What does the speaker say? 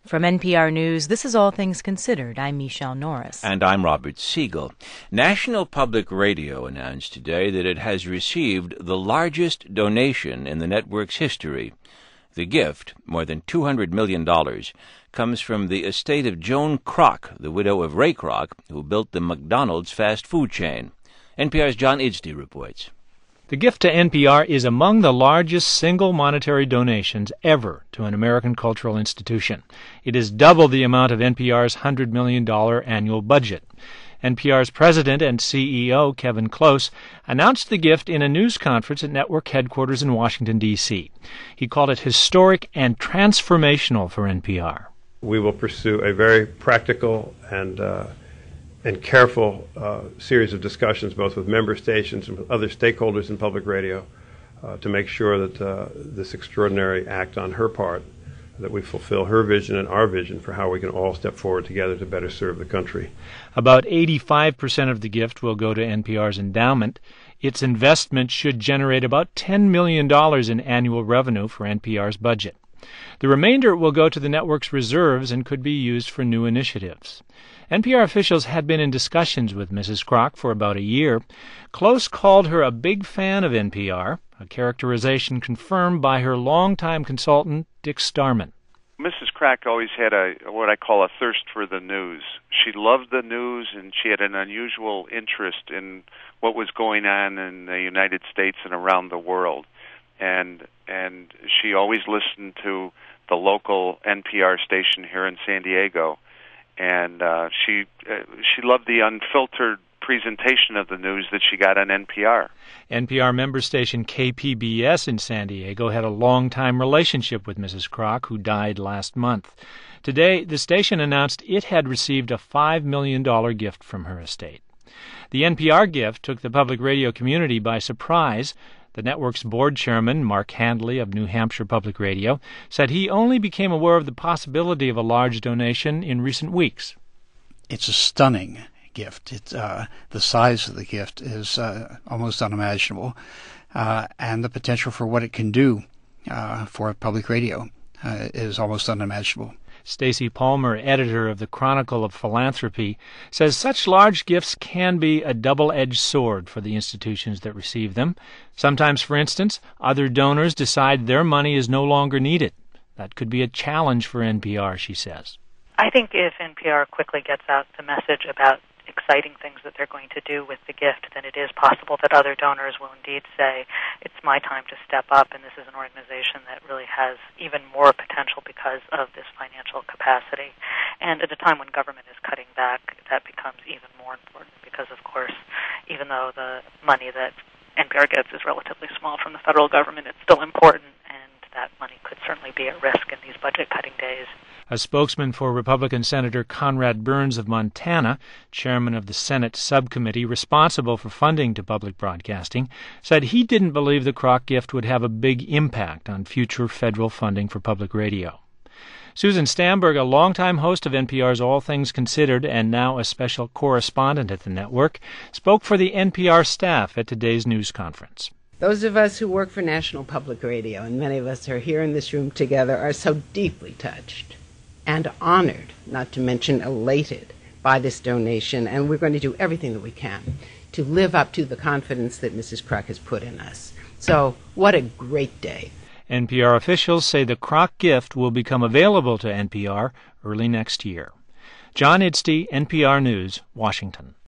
From NPR News, this is All Things Considered. I'm Michelle Norris. And I'm Robert Siegel. National Public Radio announced today that it has received the largest donation in the network's history. The gift, more than $200 million, comes from the estate of Joan Kroc, the widow of Ray Kroc, who built the McDonald's fast food chain. NPR's John Idsey reports. The gift to NPR is among the largest single monetary donations ever to an American cultural institution. It is double the amount of NPR's $100 million annual budget. NPR's president and CEO, Kevin Close, announced the gift in a news conference at network headquarters in Washington, D.C. He called it historic and transformational for NPR. We will pursue a very practical and careful series of discussions, both with member stations and with other stakeholders in public radio, to make sure that this extraordinary act on her part, that we fulfill her vision and our vision for how we can all step forward together to better serve the country. About 85% of the gift will go to NPR's endowment. Its investment should generate about $10 million in annual revenue for NPR's budget. The remainder will go to the network's reserves and could be used for new initiatives. NPR officials had been in discussions with Mrs. Kroc for about a year. Close called her a big fan of NPR, a characterization confirmed by her longtime consultant, Dick Starman. Mrs. Kroc always had what I call a thirst for the news. She loved the news, and she had an unusual interest in what was going on in the United States and around the world. And she always listened to the local NPR station here in San Diego. And she loved the unfiltered presentation of the news that she got on NPR. NPR member station KPBS in San Diego had a long-time relationship with Mrs. Kroc, who died last month. Today, the station announced it had received a $5 million gift from her estate. The NPR gift took the public radio community by surprise. The network's board chairman, Mark Handley of New Hampshire Public Radio, said he only became aware of the possibility of a large donation in recent weeks. It's a stunning gift. The size of the gift is almost unimaginable, and the potential for what it can do for public radio is almost unimaginable. Stacy Palmer, editor of the Chronicle of Philanthropy, says such large gifts can be a double-edged sword for the institutions that receive them. Sometimes, for instance, other donors decide their money is no longer needed. That could be a challenge for NPR, she says. I think if NPR quickly gets out the message about exciting things that they're going to do with the gift, then it is possible that other donors will indeed say, it's my time to step up, and this is an organization that really has even more potential because of this financial capacity. And at a time when government is cutting back, that becomes even more important because, of course, even though the money that NPR gets is relatively small from the federal government, it's still important, and that money could certainly be at risk in these budget-cutting days. A spokesman for Republican Senator Conrad Burns of Montana, chairman of the Senate subcommittee responsible for funding to public broadcasting, said he didn't believe the Kroc gift would have a big impact on future federal funding for public radio. Susan Stamberg, a longtime host of NPR's All Things Considered and now a special correspondent at the network, spoke for the NPR staff at today's news conference. Those of us who work for National Public Radio, and many of us are here in this room together, are so deeply touched and honored, not to mention elated, by this donation, and we're going to do everything that we can to live up to the confidence that Mrs. Kroc has put in us. So, what a great day. NPR officials say the Kroc gift will become available to NPR early next year. John Idsey, NPR News, Washington.